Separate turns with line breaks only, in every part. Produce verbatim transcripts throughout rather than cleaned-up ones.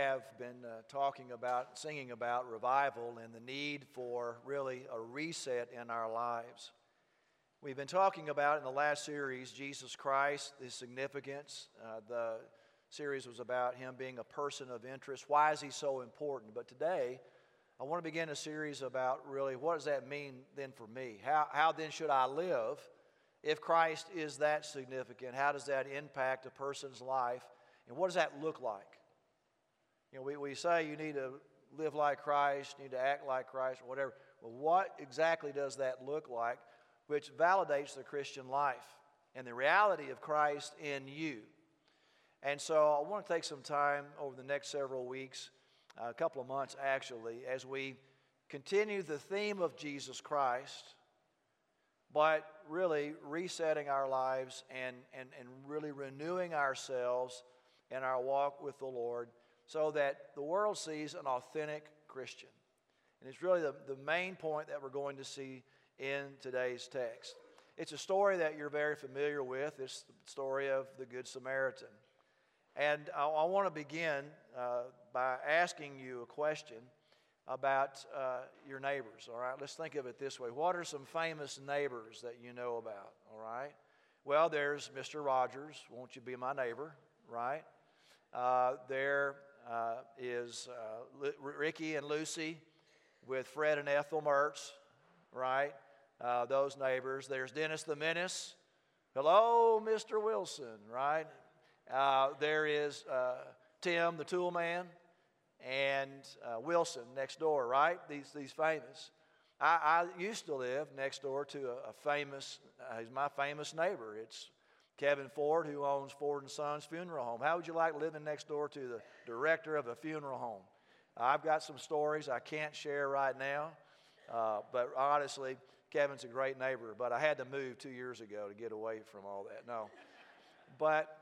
have been uh, talking about, singing about revival and the need for really a reset in our lives. We've been talking about in the last series, Jesus Christ, His significance. Uh, the series was about Him being a person of interest. Why is He so important? But today, I want to begin a series about really what does that mean then for me? How, how then should I live if Christ is that significant? How does that impact a person's life? And what does that look like? You know, we, we say you need to live like Christ, you need to act like Christ, or whatever. Well, what exactly does that look like, which validates the Christian life and the reality of Christ in you? And so I want to take some time over the next several weeks, uh, a couple of months actually, as we continue the theme of Jesus Christ, but really resetting our lives and, and, and really renewing ourselves in our walk with the Lord so that the world sees an authentic Christian. And it's really the, the main point that we're going to see in today's text. It's a story that you're very familiar with. It's the story of the Good Samaritan. And I, I want to begin uh, by asking you a question about uh, your neighbors, all right? Let's think of it this way. What are some famous neighbors that you know about, all right? Well, there's Mister Rogers. Won't you be my neighbor, right? Uh, there uh, is uh, L- Ricky and Lucy with Fred and Ethel Mertz, right? Uh, those neighbors. There's Dennis the Menace. Hello, Mister Wilson, right? Uh, there is uh, Tim the Tool Man and uh, Wilson next door, right? These these famous. I, I used to live next door to a, a famous, uh, he's my famous neighbor. It's Kevin Ford, who owns Ford and Sons Funeral Home. How would you like living next door to the director of a funeral home? I've got some stories I can't share right now, uh, but honestly, Kevin's a great neighbor. But I had to move two years ago to get away from all that. No, but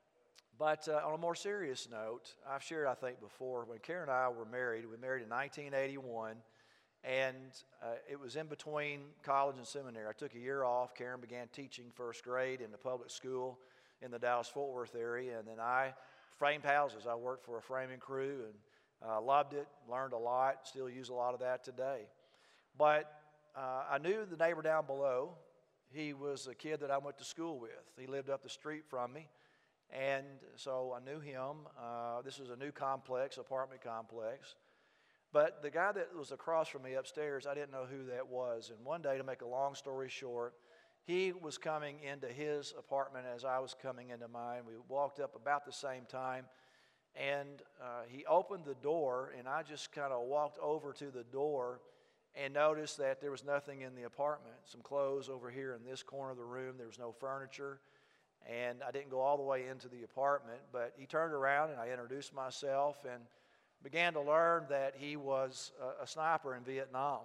but uh, on a more serious note, I've shared I think before when Karen and I were married. We married in nineteen eighty-one. And uh, it was in between college and seminary. I took a year off. Karen began teaching first grade in the public school in the Dallas-Fort Worth area. And then I framed houses. I worked for a framing crew and uh, loved it, learned a lot, still use a lot of that today. But uh, I knew the neighbor down below. He was a kid that I went to school with. He lived up the street from me. And so I knew him. Uh, this was a new complex, apartment complex. But the guy that was across from me upstairs, I didn't know who that was. And one day, to make a long story short, he was coming into his apartment as I was coming into mine. We walked up about the same time, and uh, he opened the door, and I just kind of walked over to the door and noticed that there was nothing in the apartment. Some clothes over here in this corner of the room. There was no furniture, and I didn't go all the way into the apartment. But he turned around, and I introduced myself, and began to learn that he was a, a sniper in Vietnam.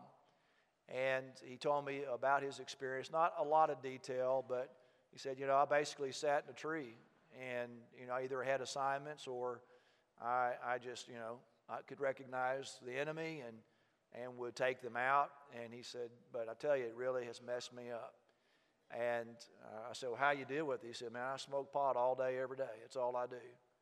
And he told me about his experience, not a lot of detail, but he said, you know, I basically sat in a tree and, you know, I either had assignments or I, I just, you know, I could recognize the enemy and, and would take them out. And he said, but I tell you, it really has messed me up. And uh, I said, well, how you deal with it? He said, man, I smoke pot all day, every day. It's all I do.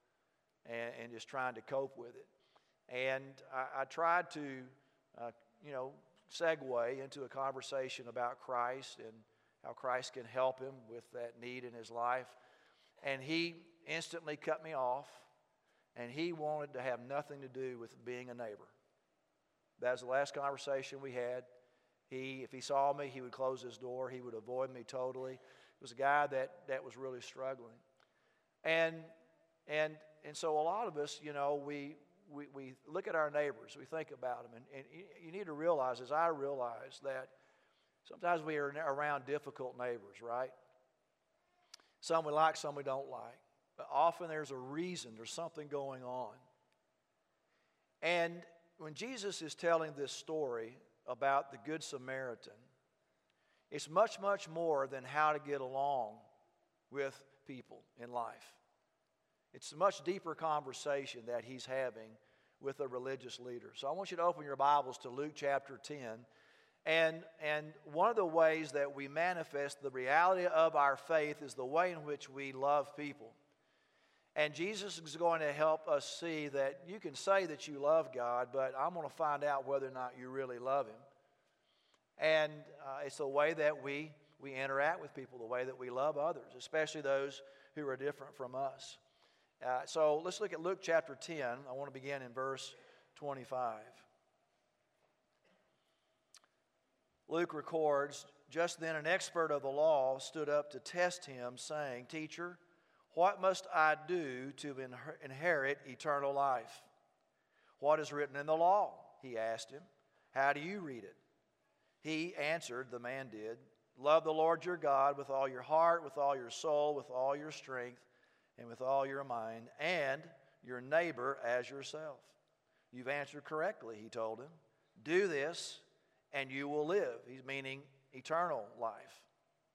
And, and just trying to cope with it. And I, I tried to, uh, you know, segue into a conversation about Christ and how Christ can help him with that need in his life. And he instantly cut me off, and he wanted to have nothing to do with being a neighbor. That was the last conversation we had. He, if he saw me, he would close his door. He would avoid me totally. It was a guy that, that was really struggling. And, and, and so a lot of us, you know, we... We, we look at our neighbors, we think about them, and, and you need to realize, as I realize, that sometimes we are around difficult neighbors, right? Some we like, some we don't like. But often there's a reason, there's something going on. And when Jesus is telling this story about the Good Samaritan, it's much, much more than how to get along with people in life. It's a much deeper conversation that he's having with a religious leader. So I want you to open your Bibles to Luke chapter ten. And, and one of the ways that we manifest the reality of our faith is the way in which we love people. And Jesus is going to help us see that you can say that you love God, but I'm going to find out whether or not you really love Him. And uh, it's the way that we, we interact with people, the way that we love others, especially those who are different from us. Uh, so let's look at Luke chapter ten. I want to begin in verse twenty-five. Luke records, "Just then an expert of the law stood up to test him, saying, 'Teacher, what must I do to inherit eternal life?' 'What is written in the law?' he asked him. 'How do you read it?' He answered," the man did, "Love the Lord your God with all your heart, with all your soul, with all your strength, and with all your mind, and your neighbor as yourself.' 'You've answered correctly,' he told him. 'Do this, and you will live.'" He's meaning eternal life.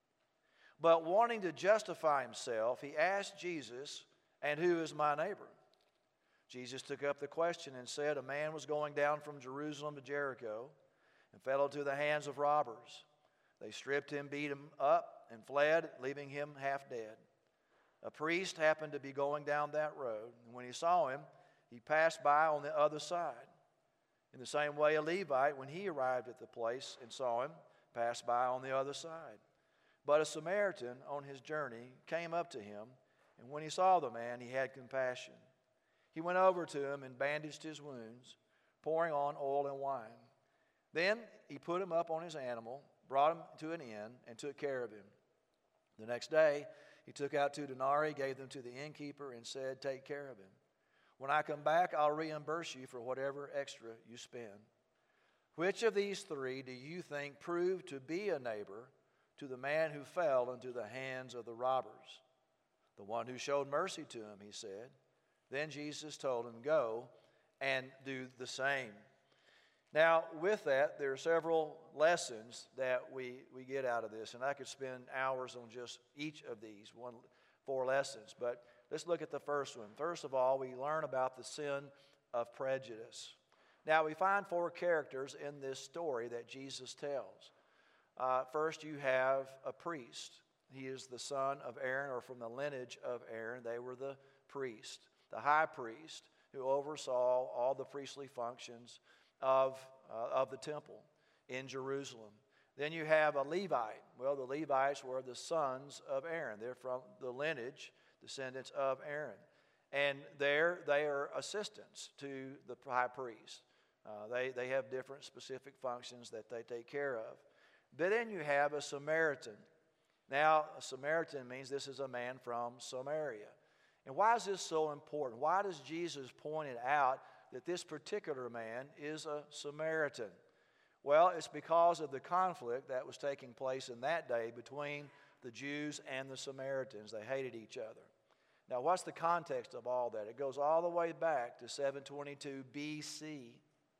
But wanting to justify himself, he asked Jesus, "And who is my neighbor?" Jesus took up the question and said, "A man was going down from Jerusalem to Jericho and fell into the hands of robbers. They stripped him, beat him up, and fled, leaving him half dead. A priest happened to be going down that road, and when he saw him, he passed by on the other side. In the same way, a Levite, when he arrived at the place and saw him, passed by on the other side. But a Samaritan on his journey came up to him, and when he saw the man, he had compassion. He went over to him and bandaged his wounds, pouring on oil and wine. Then he put him up on his animal, brought him to an inn, and took care of him. The next day, he took out two denarii, gave them to the innkeeper, and said, 'Take care of him. When I come back, I'll reimburse you for whatever extra you spend.' Which of these three do you think proved to be a neighbor to the man who fell into the hands of the robbers?" "The one who showed mercy to him," he said. Then Jesus told him, "Go and do the same." Now, with that, there are several lessons that we, we get out of this, and I could spend hours on just each of these, one, four lessons. But let's look at the first one. First of all, we learn about the sin of prejudice. Now, we find four characters in this story that Jesus tells. Uh, first, you have a priest. He is the son of Aaron, or from the lineage of Aaron. They were the priest, the high priest, who oversaw all the priestly functions of, uh, of the temple in Jerusalem. Then you have a Levite. Well, the Levites were the sons of Aaron. They're from the lineage, descendants of Aaron. And there they are assistants to the high priest. Uh, they, they have different specific functions that they take care of. But then you have a Samaritan. Now, a Samaritan means this is a man from Samaria. And why is this so important? Why does Jesus point it out that this particular man is a Samaritan? Well, it's because of the conflict that was taking place in that day between the Jews and the Samaritans. They hated each other. Now, what's the context of all that? It goes all the way back to seven twenty-two B C.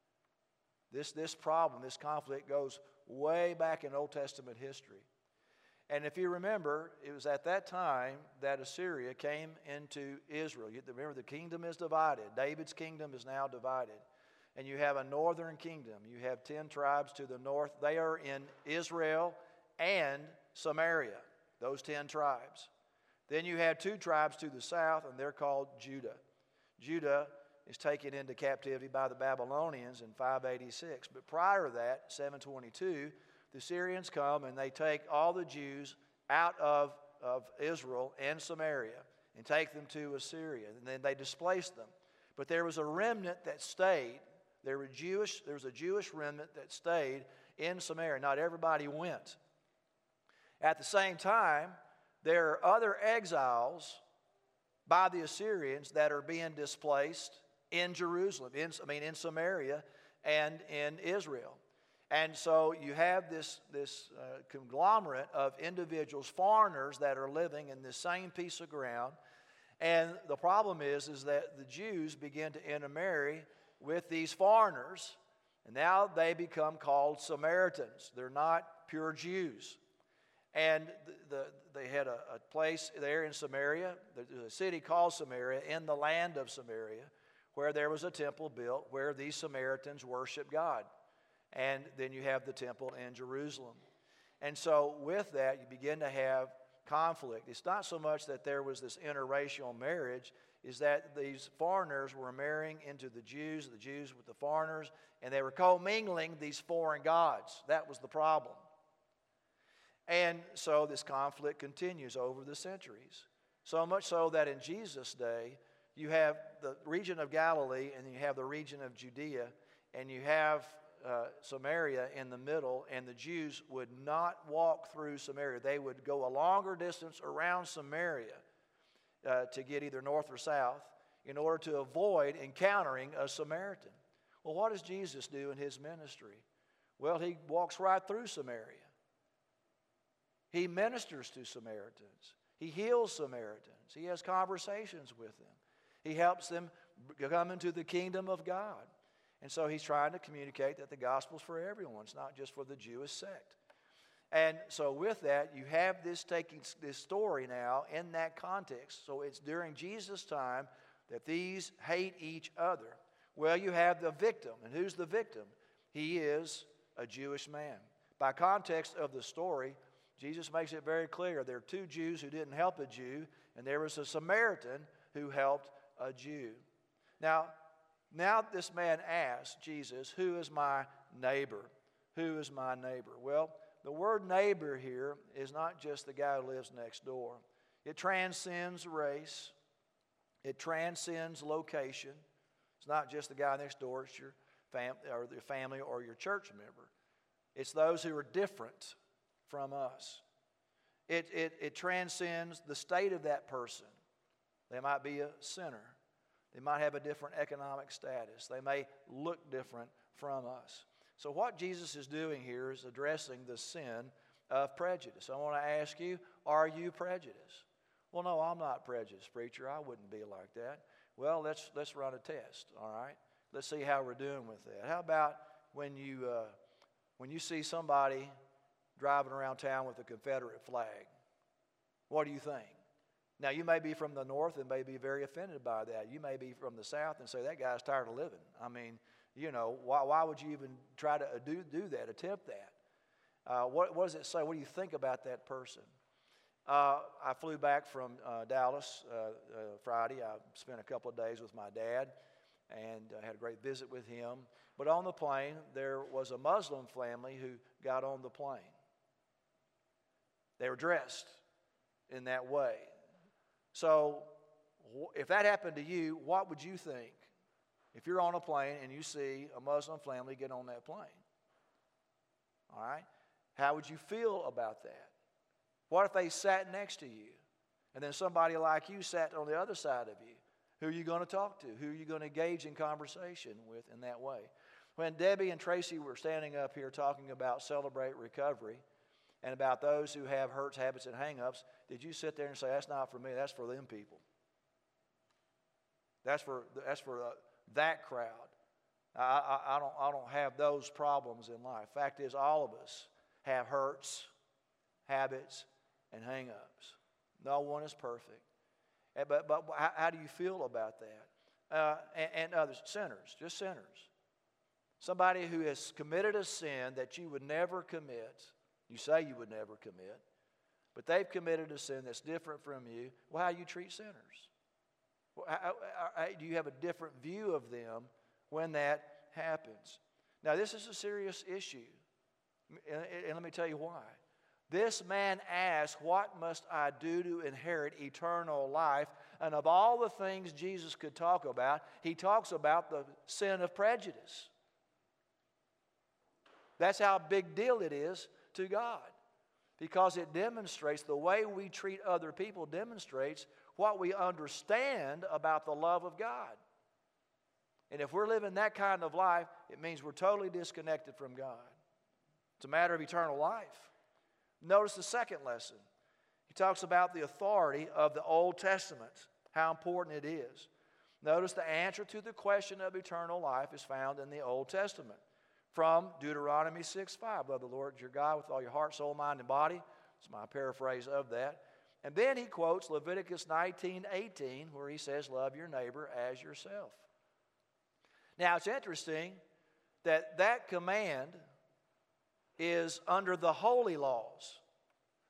This, this problem, this conflict goes way back in Old Testament history. And if you remember, it was at that time that Assyria came into Israel. You remember, the kingdom is divided. David's kingdom is now divided. And you have a northern kingdom. You have ten tribes to the north. They are in Israel and Samaria, those ten tribes. Then you have two tribes to the south, and they're called Judah. Judah is taken into captivity by the Babylonians in five eighty-six. But prior to that, seven twenty-two, the Syrians come and they take all the Jews out of, of Israel and Samaria and take them to Assyria. And then they displace them. But there was a remnant that stayed. There were Jewish, there was a Jewish remnant that stayed in Samaria. Not everybody went. At the same time, there are other exiles by the Assyrians that are being displaced in Jerusalem, in, I mean in Samaria and in Israel. And so you have this, this uh, conglomerate of individuals, foreigners that are living in this same piece of ground. And the problem is, is that the Jews begin to intermarry with these foreigners, and now they become called Samaritans. They're not pure Jews. And the, the, they had a, a place there in Samaria, there's a city called Samaria, in the land of Samaria, where there was a temple built where these Samaritans worship God. And then you have the temple in Jerusalem. And so with that, you begin to have conflict. It's not so much that there was this interracial marriage, is that these foreigners were marrying into the Jews, the Jews with the foreigners, and they were commingling these foreign gods. That was the problem. And so this conflict continues over the centuries. So much so that in Jesus' day, you have the region of Galilee, and you have the region of Judea, and you have uh, Samaria in the middle, and the Jews would not walk through Samaria. They would go a longer distance around Samaria uh, to get either north or south in order to avoid encountering a Samaritan. Well, what does Jesus do in his ministry? Well, he walks right through Samaria. He ministers to Samaritans. He heals Samaritans. He has conversations with them. He helps them come into the kingdom of God. And so he's trying to communicate that the gospel's for everyone. It's not just for the Jewish sect. And so with that, you have this taking this story now in that context. So it's during Jesus' time that these hate each other. Well, you have the victim. And who's the victim? He is a Jewish man. By context of the story, Jesus makes it very clear. There are two Jews who didn't help a Jew, and there was a Samaritan who helped a Jew. Now, now this man asks Jesus, who is my neighbor? Who is my neighbor? Well, the word neighbor here is not just the guy who lives next door. It transcends race. It transcends location. It's not just the guy next door. It's your fam- or your family or your church member. It's those who are different from us. It, it, it transcends the state of that person. They might be a sinner. They might have a different economic status. They may look different from us. So what Jesus is doing here is addressing the sin of prejudice. I want to ask you, are you prejudiced? Well, no, I'm not prejudiced, preacher. I wouldn't be like that. Well, let's let's run a test, all right? Let's see how we're doing with that. How about when you uh, when you see somebody driving around town with a Confederate flag? What do you think? Now, you may be from the north and may be very offended by that. You may be from the south and say, that guy's tired of living. I mean, you know, why, why would you even try to do, do that, attempt that? Uh, what, what does it say? What do you think about that person? Uh, I flew back from uh, Dallas uh, uh, Friday. I spent a couple of days with my dad and uh, had a great visit with him. But on the plane, there was a Muslim family who got on the plane. They were dressed in that way. So if that happened to you, what would you think if you're on a plane and you see a Muslim family get on that plane? All right? How would you feel about that? What if they sat next to you and then somebody like you sat on the other side of you? Who are you going to talk to? Who are you going to engage in conversation with in that way? When Debbie and Tracy were standing up here talking about Celebrate Recovery, and about those who have hurts, habits, and hang-ups, did you sit there and say, that's not for me, that's for them people? That's for, that's for uh, that crowd. I, I, I, don't, I don't have those problems in life. Fact is, all of us have hurts, habits, and hang-ups. No one is perfect. But, but how, how do you feel about that? Uh, and, and others, sinners, just sinners. Somebody who has committed a sin that you would never commit. You say you would never commit, but they've committed a sin that's different from you. Well, how do you treat sinners? Well, how, how, do you have a different view of them when that happens? Now, this is a serious issue, and, and let me tell you why. This man asked, what must I do to inherit eternal life? And of all the things Jesus could talk about, he talks about the sin of prejudice. That's how big deal it is to God, because it demonstrates the way we treat other people demonstrates what we understand about the love of God. And if we're living that kind of life, it means we're totally disconnected from God. It's a matter of eternal life. Notice the second lesson. He talks about the authority of the Old Testament, how important it is. Notice the answer to the question of eternal life is found in the Old Testament. From Deuteronomy six five, love the Lord your God with all your heart, soul, mind, and body. It's my paraphrase of that. And then he quotes Leviticus nineteen eighteen, where he says, love your neighbor as yourself. Now, it's interesting that that command is under the holy laws.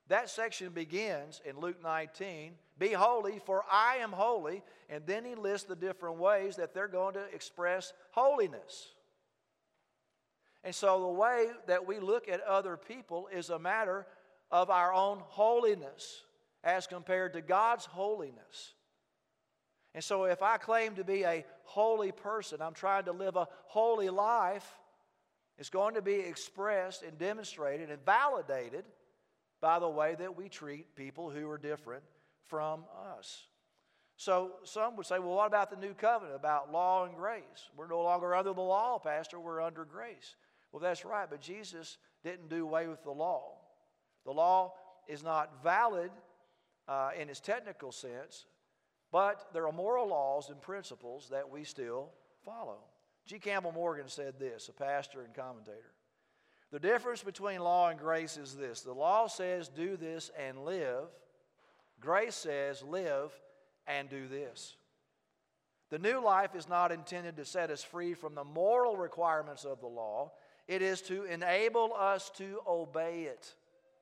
That section begins in Luke nineteen, be holy, for I am holy. And then he lists the different ways that they're going to express holiness. And so the way that we look at other people is a matter of our own holiness as compared to God's holiness. And so if I claim to be a holy person, I'm trying to live a holy life, it's going to be expressed and demonstrated and validated by the way that we treat people who are different from us. So some would say, well, what about the new covenant, about law and grace? We're no longer under the law, Pastor, we're under grace. Well, that's right, but Jesus didn't do away with the law. The law is not valid uh, in its technical sense, but there are moral laws and principles that we still follow. G. Campbell Morgan said this, a pastor and commentator. The difference between law and grace is this. The law says, do this and live. Grace says, live and do this. The new life is not intended to set us free from the moral requirements of the law. It is to enable us to obey it.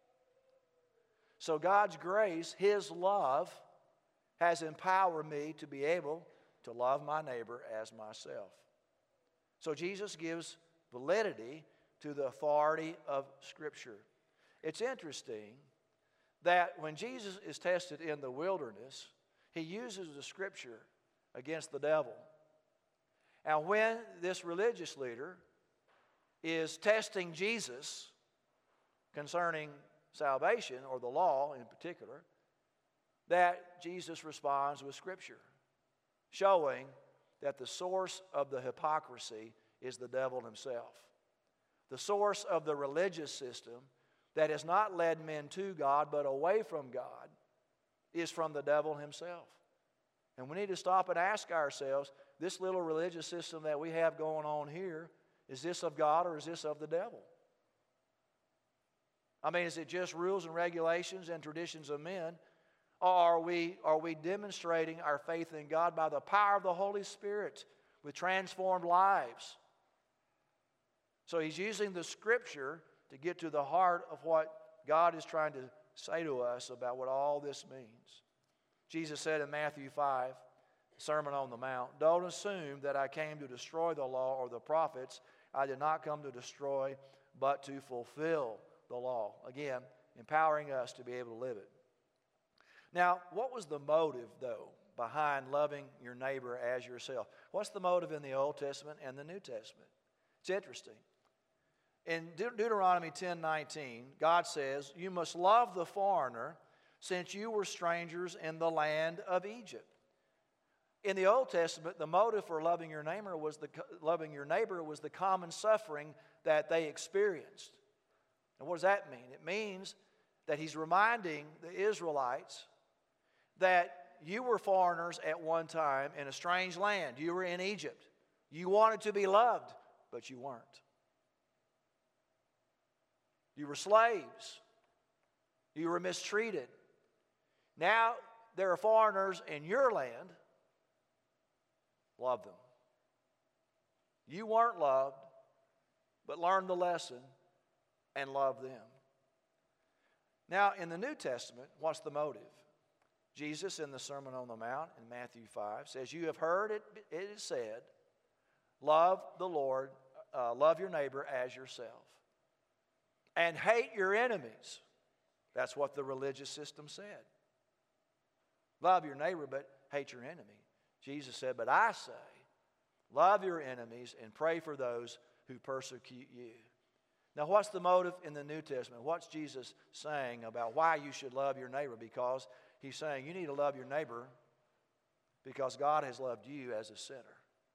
So God's grace, His love, has empowered me to be able to love my neighbor as myself. So Jesus gives validity to the authority of Scripture. It's interesting that when Jesus is tested in the wilderness, He uses the Scripture against the devil. And when this religious leader is testing Jesus concerning salvation, or the law in particular, that Jesus responds with Scripture, showing that the source of the hypocrisy is the devil himself. The source of the religious system that has not led men to God but away from God is from the devil himself. And we need to stop and ask ourselves, this little religious system that we have going on here, is this of God or is this of the devil? I mean, is it just rules and regulations and traditions of men? Or are we, are we demonstrating our faith in God by the power of the Holy Spirit with transformed lives? So He's using the Scripture to get to the heart of what God is trying to say to us about what all this means. Jesus said in Matthew five, Sermon on the Mount, don't assume that I came to destroy the law or the prophets. I did not come to destroy, but to fulfill the law. Again, empowering us to be able to live it. Now, what was the motive, though, behind loving your neighbor as yourself? What's the motive in the Old Testament and the New Testament? It's interesting. In De- Deuteronomy ten nineteen, God says, you must love the foreigner since you were strangers in the land of Egypt. In the Old Testament, the motive for loving your neighbor was the, loving your neighbor was the common suffering that they experienced. And what does that mean? It means that He's reminding the Israelites that you were foreigners at one time in a strange land. You were in Egypt. You wanted to be loved, but you weren't. You were slaves. You were mistreated. Now there are foreigners in your land. Love them. You weren't loved, but learn the lesson and love them. Now, in the New Testament, what's the motive? Jesus, in the Sermon on the Mount in Matthew five, says, you have heard it, it is said, love the Lord, uh, love your neighbor as yourself. And hate your enemies. That's what the religious system said. Love your neighbor, but hate your enemy. Jesus said, but I say, love your enemies and pray for those who persecute you. Now, what's the motive in the New Testament? What's Jesus saying about why you should love your neighbor? Because He's saying you need to love your neighbor because God has loved you as a sinner.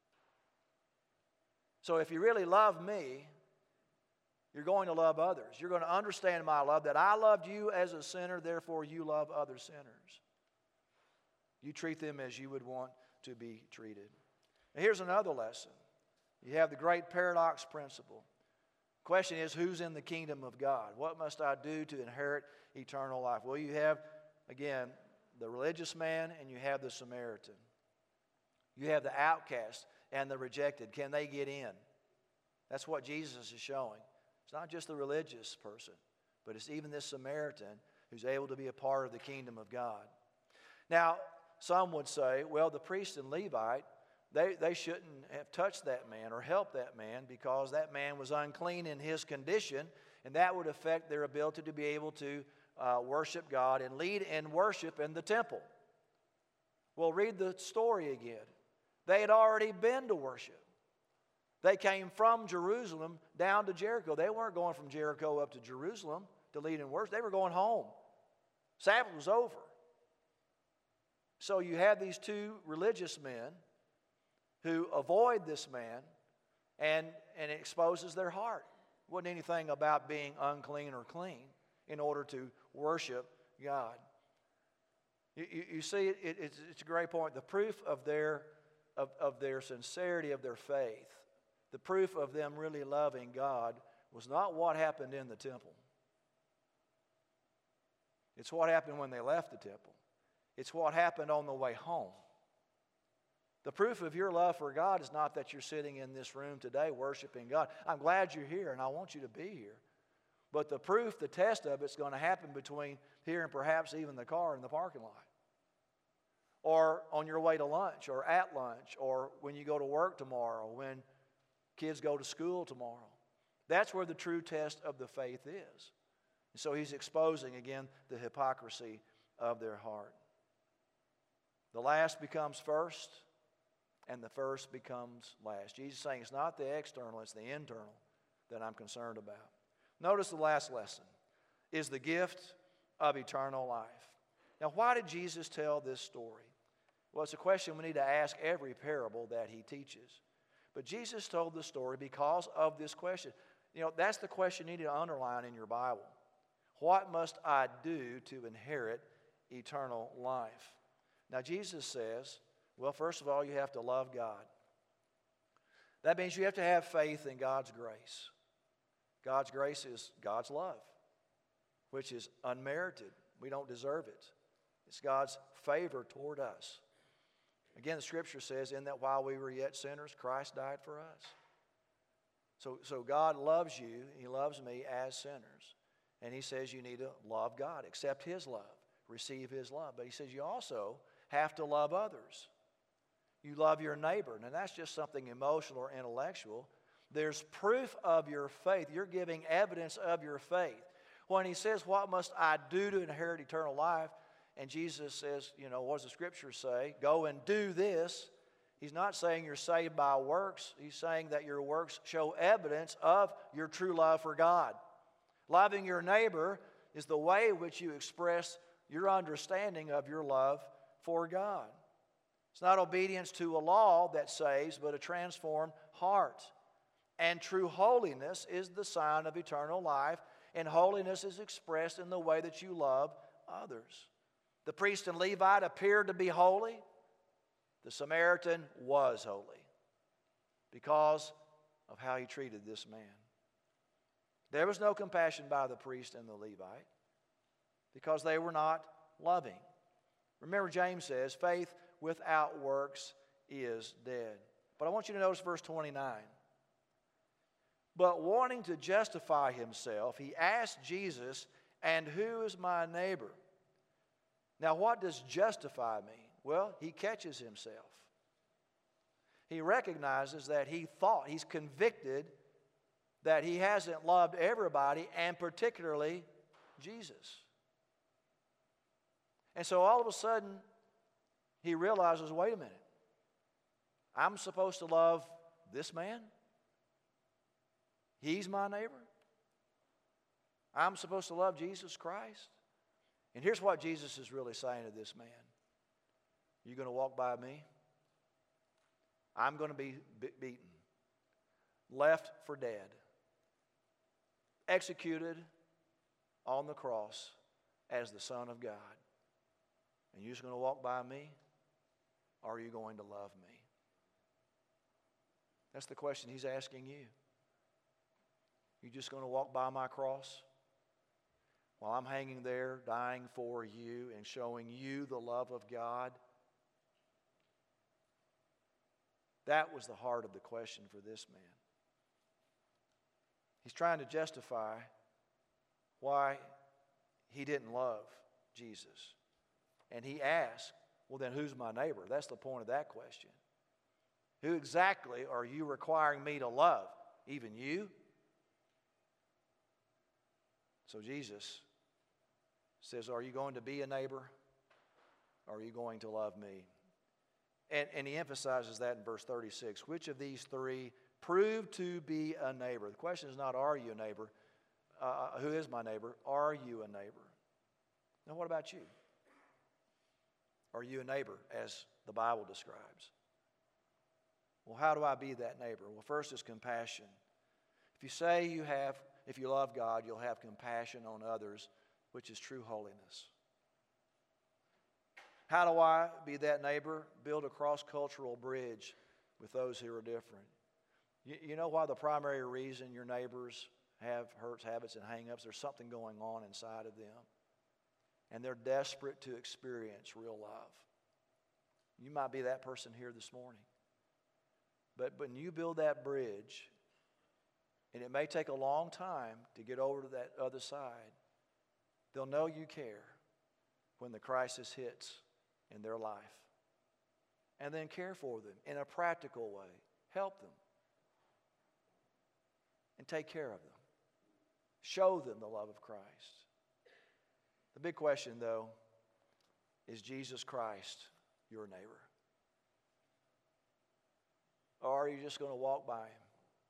So if you really love me, you're going to love others. You're going to understand my love, that I loved you as a sinner, therefore you love other sinners. You treat them as you would want to be treated. Now, here's another lesson. You have the great paradox principle. Question is, who's in the kingdom of God? What must I do to inherit eternal life? Well, you have, again, the religious man and you have the Samaritan. You have the outcast and the rejected. Can they get in? That's what Jesus is showing. It's not just the religious person, but it's even this Samaritan who's able to be a part of the kingdom of God. Now, some would say, well, the priest and Levite, they, they shouldn't have touched that man or helped that man because that man was unclean in his condition, and that would affect their ability to be able to uh, worship God and lead in worship in the temple. Well, read the story again. They had already been to worship. They came from Jerusalem down to Jericho. They weren't going from Jericho up to Jerusalem to lead in worship. They were going home. Sabbath was over. So you have these two religious men who avoid this man, and, and it exposes their heart. It wasn't anything about being unclean or clean in order to worship God. You, you, you see, it, it, it's, it's a great point. The proof of their, of, of their sincerity of their faith, the proof of them really loving God, was not what happened in the temple. It's what happened when they left the temple. It's what happened on the way home. The proof of your love for God is not that you're sitting in this room today worshiping God. I'm glad you're here, and I want you to be here. But the proof, the test of it's going to happen between here and perhaps even the car in the parking lot, or on your way to lunch, or at lunch, or when you go to work tomorrow, when kids go to school tomorrow. That's where the true test of the faith is. And so he's exposing, again, the hypocrisy of their heart. The last becomes first, and the first becomes last. Jesus is saying it's not the external, it's the internal that I'm concerned about. Notice the last lesson is the gift of eternal life. Now, why did Jesus tell this story? Well, it's a question we need to ask every parable that he teaches. But Jesus told the story because of this question. You know, that's the question you need to underline in your Bible. What must I do to inherit eternal life? Now, Jesus says, well, first of all, you have to love God. That means you have to have faith in God's grace. God's grace is God's love, which is unmerited. We don't deserve it. It's God's favor toward us. Again, the Scripture says, in that while we were yet sinners, Christ died for us. So, so God loves you, He loves me as sinners. And He says you need to love God, accept His love, receive His love. But He says you also have to love others. You love your neighbor. Now, that's just something emotional or intellectual. There's proof of your faith. You're giving evidence of your faith. When He says, what must I do to inherit eternal life? And Jesus says, you know, what does the Scripture say? Go and do this. He's not saying you're saved by works. He's saying that your works show evidence of your true love for God. Loving your neighbor is the way in which you express your understanding of your love for God. It's not obedience to a law that saves, but a transformed heart. And true holiness is the sign of eternal life, and holiness is expressed in the way that you love others. The priest and Levite appeared to be holy. The Samaritan was holy because of how he treated this man. There was no compassion by the priest and the Levite because they were not loving. Remember, James says, faith without works is dead. But I want you to notice verse twenty-nine. But wanting to justify himself, he asked Jesus, and who is my neighbor? Now, what does justify mean? Well, he catches himself. He recognizes that he thought, he's convicted that he hasn't loved everybody, and particularly Jesus. And so all of a sudden, he realizes, wait a minute, I'm supposed to love this man? He's my neighbor? I'm supposed to love Jesus Christ? And here's what Jesus is really saying to this man. You're going to walk by me? I'm going to be beaten, left for dead, executed on the cross as the Son of God. And you're just going to walk by me? Or are you going to love me? That's the question he's asking you. You just going to walk by my cross while I'm hanging there dying for you and showing you the love of God? That was the heart of the question for this man. He's trying to justify why he didn't love Jesus. And he asked, well, then who's my neighbor? That's the point of that question. Who exactly are you requiring me to love? Even you? So Jesus says, are you going to be a neighbor? Or are you going to love me? And, and he emphasizes that in verse thirty-six. Which of these three prove to be a neighbor? The question is not, are you a neighbor? Uh, who is my neighbor? Are you a neighbor? Now, what about you? Are you a neighbor, as the Bible describes? Well, how do I be that neighbor? Well, first is compassion. If you say you have, if you love God, you'll have compassion on others, which is true holiness. How do I be that neighbor? Build a cross-cultural bridge with those who are different. You, you know why the primary reason your neighbors have hurts, habits, and hang-ups? There's something going on inside of them. And they're desperate to experience real love. You might be that person here this morning. But when you build that bridge, and it may take a long time to get over to that other side, they'll know you care when the crisis hits in their life. And then care for them in a practical way. Help them. And take care of them. Show them the love of Christ. The big question, though, is Jesus Christ your neighbor? Or are you just going to walk by him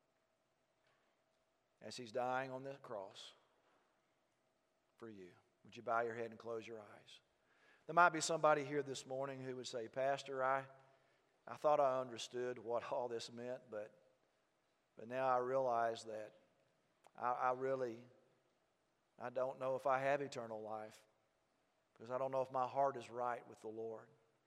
as he's dying on the cross for you? Would you bow your head and close your eyes? There might be somebody here this morning who would say, Pastor, I, I thought I understood what all this meant, but, but now I realize that I, I really, I don't know if I have eternal life because I don't know if my heart is right with the Lord.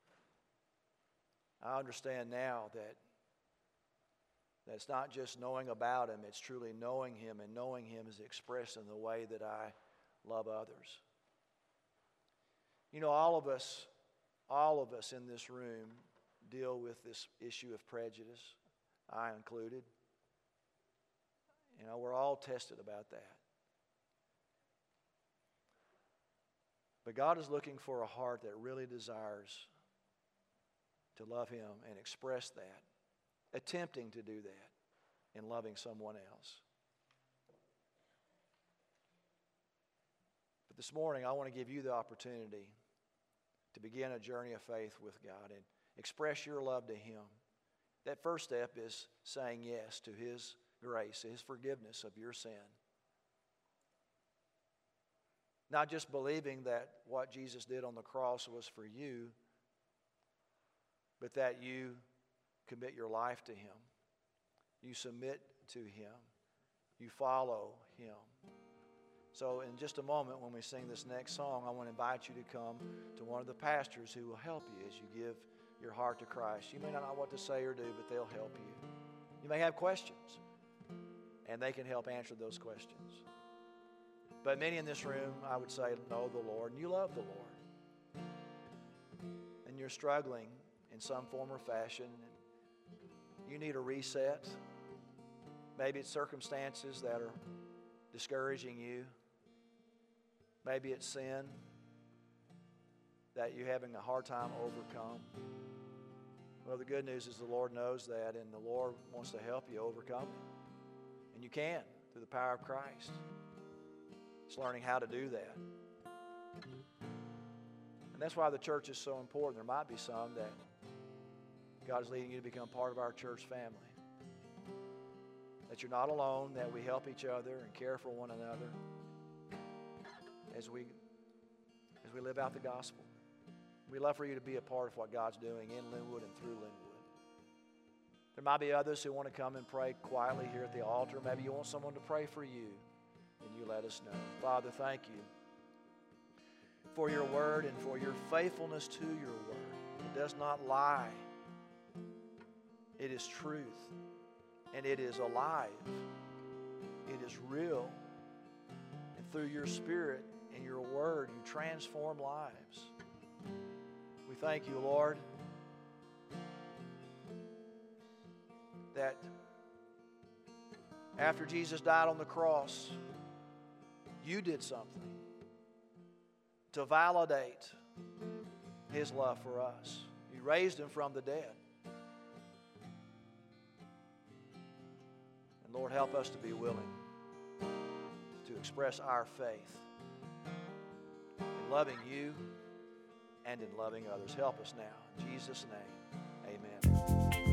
I understand now that That's not just knowing about him, it's truly knowing him, and knowing him is expressed in the way that I love others. You know, all of us, all of us in this room deal with this issue of prejudice, I included. You know, we're all tested about that. But God is looking for a heart that really desires to love him and express that, attempting to do that in loving someone else. But this morning, I want to give you the opportunity to begin a journey of faith with God and express your love to him. That first step is saying yes to his grace, his forgiveness of your sin. Not just believing that what Jesus did on the cross was for you, but that you commit your life to him. You submit to him. You follow him. So in just a moment when we sing this next song, I want to invite you to come to one of the pastors who will help you as you give your heart to Christ. You may not know what to say or do, but they'll help you. You may have questions, and they can help answer those questions. But many in this room, I would say, know the Lord, and you love the Lord. And you're struggling in some form or fashion. You need a reset. Maybe it's circumstances that are discouraging you. Maybe it's sin that you're having a hard time overcome. Well, the good news is the Lord knows that, and the Lord wants to help you overcome it. And you can through the power of Christ. It's learning how to do that. And that's why the church is so important. There might be some that God is leading you to become part of our church family. That you're not alone, that we help each other and care for one another as we, as we live out the gospel. We'd love for you to be a part of what God's doing in Linwood and through Linwood. There might be others who want to come and pray quietly here at the altar. Maybe you want someone to pray for you, and you let us know. Father, thank you for your word and for your faithfulness to your word. It does not lie. It is truth, and it is alive. It is real. And through your Spirit and your word, you transform lives. We thank you, Lord, that after Jesus died on the cross, you did something. to validate His love for us. He raised Him from the dead. And Lord, help us to be willing to express our faith in loving You and in loving others. Help us now. In Jesus' name, amen.